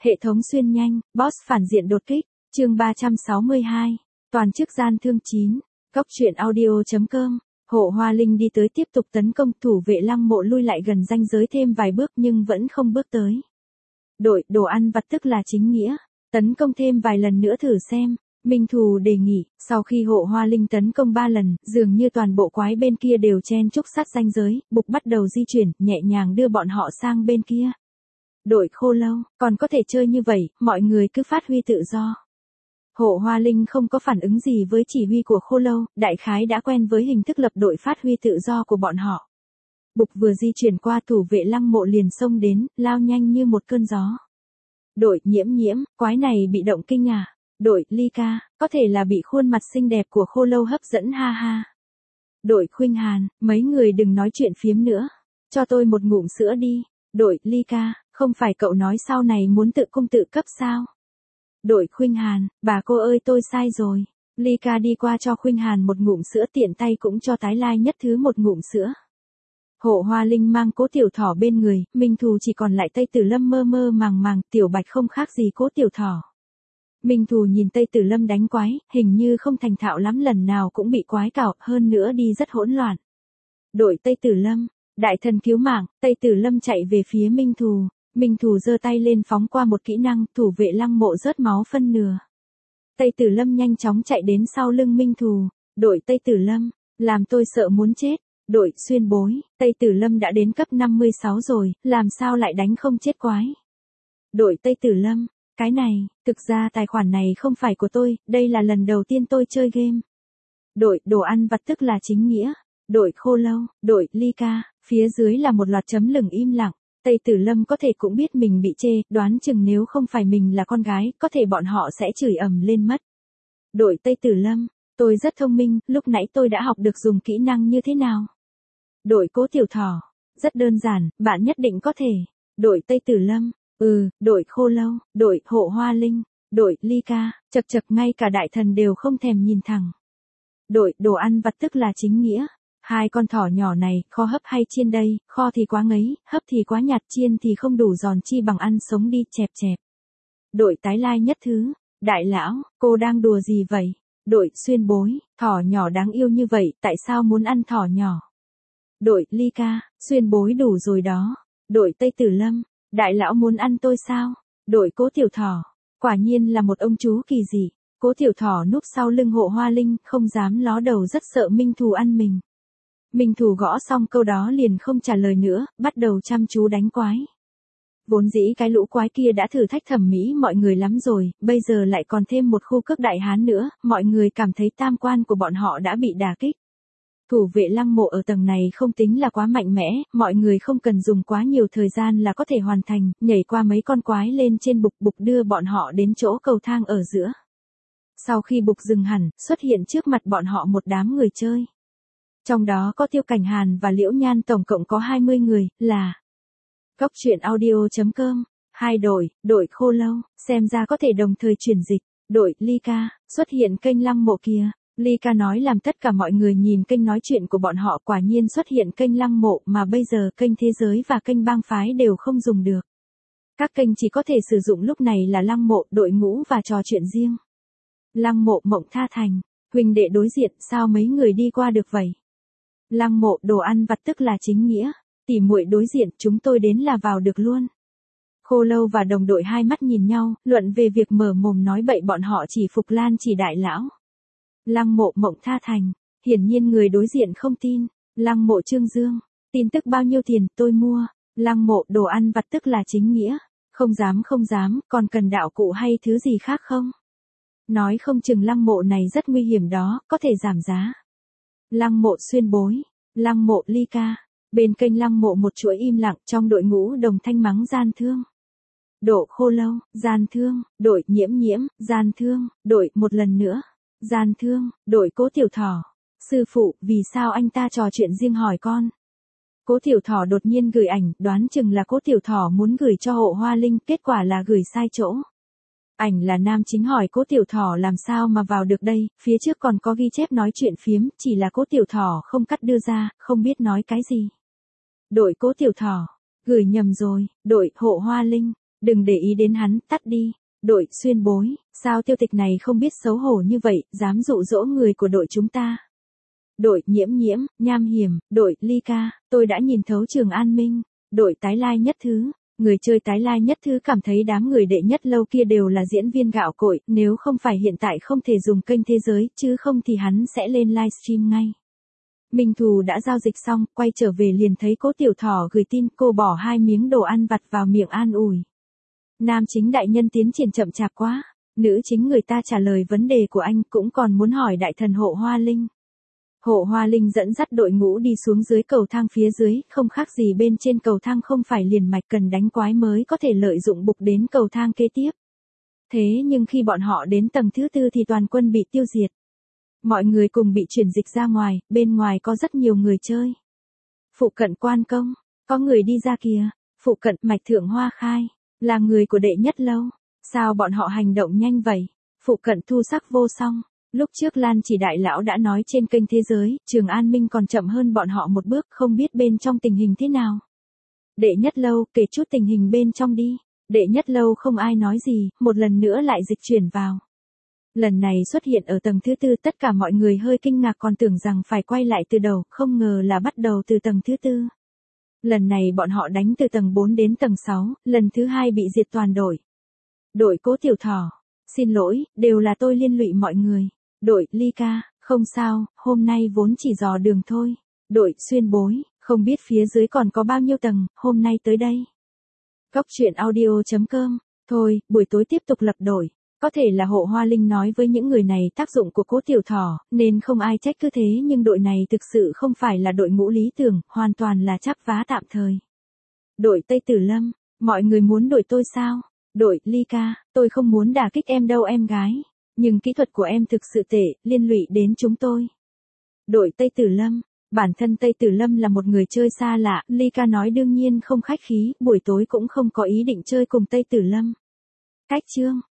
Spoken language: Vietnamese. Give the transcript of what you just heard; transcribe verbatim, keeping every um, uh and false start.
Hệ thống xuyên nhanh, boss phản diện đột kích, chương ba trăm sáu mươi hai, toàn chức gian thương chín, góc truyện audio.com, Hộ Hoa Linh đi tới tiếp tục tấn công, thủ vệ Lăng Mộ lui lại gần ranh giới thêm vài bước nhưng vẫn không bước tới. Đội đồ ăn vặt tức là chính nghĩa, tấn công thêm vài lần nữa thử xem. Minh Thù đề nghị, sau khi Hộ Hoa Linh tấn công ba lần, dường như toàn bộ quái bên kia đều chen chúc sát ranh giới, Bục bắt đầu di chuyển, nhẹ nhàng đưa bọn họ sang bên kia. Đội Khô Lâu, còn có thể chơi như vậy, mọi người cứ phát huy tự do. Hộ Hoa Linh không có phản ứng gì với chỉ huy của Khô Lâu, đại khái đã quen với hình thức lập đội phát huy tự do của bọn họ. Bục vừa di chuyển qua thủ vệ Lăng Mộ liền xông đến, lao nhanh như một cơn gió. Đội Nhiễm Nhiễm, quái này bị động kinh à? Đội Ly Ca, có thể là bị khuôn mặt xinh đẹp của Khô Lâu hấp dẫn ha ha. Đội Khuynh Hàn, mấy người đừng nói chuyện phiếm nữa, cho tôi một ngụm sữa đi. Đội Ly Ca, không phải cậu nói sau này muốn tự cung tự cấp sao? Đội Khuynh Hàn, bà cô ơi tôi sai rồi. Ly Ca đi qua cho Khuynh Hàn một ngụm sữa, tiện tay cũng cho Tái Lai Nhất Thứ một ngụm sữa. Hộ Hoa Linh mang Cố Tiểu Thỏ bên người, Minh Thù chỉ còn lại Tây Tử Lâm mơ mơ màng màng, Tiểu Bạch không khác gì Cố Tiểu Thỏ. Minh Thù nhìn Tây Tử Lâm đánh quái, hình như không thành thạo lắm, lần nào cũng bị quái cào, hơn nữa đi rất hỗn loạn. Đội Tây Tử Lâm, đại thần cứu mạng, Tây Tử Lâm chạy về phía Minh Thù, Minh Thù giơ tay lên phóng qua một kỹ năng, thủ vệ Lăng Mộ rớt máu phân nửa. Tây Tử Lâm nhanh chóng chạy đến sau lưng Minh Thù, đội Tây Tử Lâm, làm tôi sợ muốn chết. Đội Xuyên Bối, Tây Tử Lâm đã đến cấp năm mươi sáu rồi, làm sao lại đánh không chết quái. Đội Tây Tử Lâm, cái này, thực ra tài khoản này không phải của tôi, đây là lần đầu tiên tôi chơi game. Đội Đồ Ăn Vặt tức là chính nghĩa, đội Khô Lâu, đội Ly Ca, phía dưới là một loạt chấm lửng im lặng. Tây Tử Lâm có thể cũng biết mình bị chê, đoán chừng nếu không phải mình là con gái, có thể bọn họ sẽ chửi ầm lên mất. Đội Tây Tử Lâm, tôi rất thông minh, lúc nãy tôi đã học được dùng kỹ năng như thế nào. Đội Cố Tiểu Thỏ, rất đơn giản, bạn nhất định có thể. Đội Tây Tử Lâm, ừ, đội Khô Lâu, đội Hộ Hoa Linh, đội Ly Ca, chật chật ngay cả đại thần đều không thèm nhìn thẳng. Đội Đồ Ăn Vặt tức là chính nghĩa. Hai con thỏ nhỏ này, kho hấp hay chiên đây, kho thì quá ngấy, hấp thì quá nhạt, chiên thì không đủ giòn, chi bằng ăn sống đi, chẹp chẹp. Đội Tái Lai Nhất Thứ, đại lão, cô đang đùa gì vậy? Đội Xuyên Bối, thỏ nhỏ đáng yêu như vậy, tại sao muốn ăn thỏ nhỏ? Đội Ly Ca, Xuyên Bối đủ rồi đó. Đội Tây Tử Lâm, đại lão muốn ăn tôi sao? Đội Cố Tiểu Thỏ, quả nhiên là một ông chú kỳ dị. Cố Tiểu Thỏ núp sau lưng Hộ Hoa Linh, không dám ló đầu, rất sợ Minh Thù ăn mình. Minh Thù gõ xong câu đó liền không trả lời nữa, bắt đầu chăm chú đánh quái. Vốn dĩ cái lũ quái kia đã thử thách thẩm mỹ mọi người lắm rồi, bây giờ lại còn thêm một khu cước đại hán nữa, mọi người cảm thấy tam quan của bọn họ đã bị đả kích. Thủ vệ Lăng Mộ ở tầng này không tính là quá mạnh mẽ, mọi người không cần dùng quá nhiều thời gian là có thể hoàn thành, nhảy qua mấy con quái lên trên Bục, Bục đưa bọn họ đến chỗ cầu thang ở giữa. Sau khi Bục dừng hẳn, xuất hiện trước mặt bọn họ một đám người chơi. Trong đó có Tiêu Cảnh Hàn và Liễu Nhan, tổng cộng có hai mươi người, là góc truyện audio.com, hai đội, đội Khô Lâu, xem ra có thể đồng thời chuyển dịch, đội Ly Ca, xuất hiện kênh Lăng Mộ kia. Ly Ca nói làm tất cả mọi người nhìn kênh nói chuyện của bọn họ, quả nhiên xuất hiện kênh Lăng Mộ, mà bây giờ kênh Thế Giới và kênh Bang Phái đều không dùng được. Các kênh chỉ có thể sử dụng lúc này là Lăng Mộ, đội ngũ và trò chuyện riêng. Lăng Mộ Mộng Tha Thành, huynh đệ đối diện, sao mấy người đi qua được vậy? Lăng Mộ Đồ Ăn Vặt tức là chính nghĩa, tỉ muội đối diện, chúng tôi đến là vào được luôn. Khô Lâu và đồng đội hai mắt nhìn nhau, luận về việc mở mồm nói bậy, bọn họ chỉ phục Lan Chỉ đại lão. Lăng Mộ Mộng Tha Thành, hiển nhiên người đối diện không tin. Lăng Mộ Trương Dương, tin tức bao nhiêu tiền, tôi mua. Lăng Mộ Đồ Ăn Vặt tức là chính nghĩa, không dám không dám, còn cần đạo cụ hay thứ gì khác không? Nói không chừng Lăng Mộ này rất nguy hiểm đó, có thể giảm giá. Lăng Mộ Xuyên Bối, Lăng Mộ Ly Ca, bên kênh Lăng Mộ một chuỗi im lặng, trong đội ngũ đồng thanh mắng gian thương. Độ Khô Lâu, gian thương, đội Nhiễm Nhiễm, gian thương, đội một lần nữa, gian thương, đội Cố Tiểu Thỏ. Sư phụ, vì sao anh ta trò chuyện riêng hỏi con? Cố Tiểu Thỏ đột nhiên gửi ảnh, đoán chừng là Cố Tiểu Thỏ muốn gửi cho Hộ Hoa Linh, kết quả là gửi sai chỗ. Ảnh là nam chính hỏi Cố Tiểu Thỏ làm sao mà vào được đây, phía trước còn có ghi chép nói chuyện phiếm, chỉ là Cố Tiểu Thỏ không cắt đưa ra, không biết nói cái gì. Đội Cố Tiểu Thỏ, gửi nhầm rồi, đội Hộ Hoa Linh, Đừng để ý đến hắn, tắt đi. Đội xuyên bối, sao tiêu tịch này không biết xấu hổ như vậy, dám dụ dỗ người của đội chúng ta. Đội nhiễm nhiễm, nham hiểm, đội ly ca, tôi đã nhìn thấu Trường An Minh. Đội tái lai nhất thứ, người chơi tái lai nhất thứ cảm thấy đám người đệ nhất lâu kia đều là diễn viên gạo cội, nếu không phải hiện tại không thể dùng kênh thế giới, chứ không thì hắn sẽ lên livestream ngay. Minh Thù đã giao dịch xong, quay trở về liền thấy Cố Tiểu Thỏ gửi tin, cô bỏ hai miếng đồ ăn vặt vào miệng an ủi. Nam chính đại nhân tiến triển chậm chạp quá, nữ chính người ta trả lời vấn đề của anh cũng còn muốn hỏi đại thần Hộ Hoa Linh. Hộ Hoa Linh dẫn dắt đội ngũ đi xuống dưới cầu thang phía dưới, không khác gì bên trên cầu thang không phải liền mạch cần đánh quái mới có thể lợi dụng bục đến cầu thang kế tiếp. Thế nhưng khi bọn họ đến tầng thứ tư thì toàn quân bị tiêu diệt. Mọi người cùng bị chuyển dịch ra ngoài, bên ngoài có rất nhiều người chơi. Phụ cận Quan Công, có người đi ra kìa, phụ cận Mạch Thượng Hoa Khai, là người của đệ nhất lâu. Sao bọn họ hành động nhanh vậy? Phụ cận Thu Sắc Vô Song. Lúc trước Lan Chỉ đại lão đã nói trên kênh thế giới, Trường An Minh còn chậm hơn bọn họ một bước, không biết bên trong tình hình thế nào. Đệ nhất lâu, kể chút tình hình bên trong đi. Đệ nhất lâu không ai nói gì, một lần nữa lại dịch chuyển vào. Lần này xuất hiện ở tầng thứ tư, tất cả mọi người hơi kinh ngạc còn tưởng rằng phải quay lại từ đầu, không ngờ là bắt đầu từ tầng thứ tư. Lần này bọn họ đánh từ tầng bốn đến tầng sáu, lần thứ hai bị diệt toàn đội. Đội Cố Tiểu Thỏ, xin lỗi, đều là tôi liên lụy mọi người. Đội ly ca, không sao, hôm nay vốn chỉ dò đường thôi. Đội xuyên bối, không biết phía dưới còn có bao nhiêu tầng, hôm nay tới đây. Góc truyện audio chấm com, thôi, buổi tối tiếp tục lập đội. Có thể là Hộ Hoa Linh nói với những người này tác dụng của Cố Tiểu Thỏ, nên không ai trách cứ thế, nhưng đội này thực sự không phải là đội ngũ lý tưởng, hoàn toàn là chắp vá tạm thời. Đội Tây Tử Lâm, mọi người muốn đội tôi sao? Đội ly ca, tôi không muốn đả kích em đâu em gái, nhưng kỹ thuật của em thực sự tệ, liên lụy đến chúng tôi. Đội Tây Tử Lâm, bản thân Tây Tử Lâm là một người chơi xa lạ, ly ca nói đương nhiên không khách khí, buổi tối cũng không có ý định chơi cùng Tây Tử Lâm. Cách chương